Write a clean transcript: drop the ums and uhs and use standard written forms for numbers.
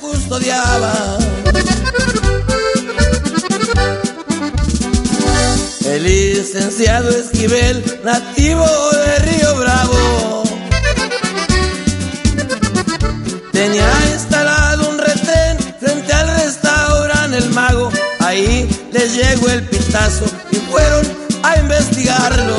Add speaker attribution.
Speaker 1: custodiaba. El licenciado Esquivel, nativo de Río Bravo, tenía instalado un retén frente al restaurante El Mago. Ahí les llegó el pitazo y fueron a investigarlo.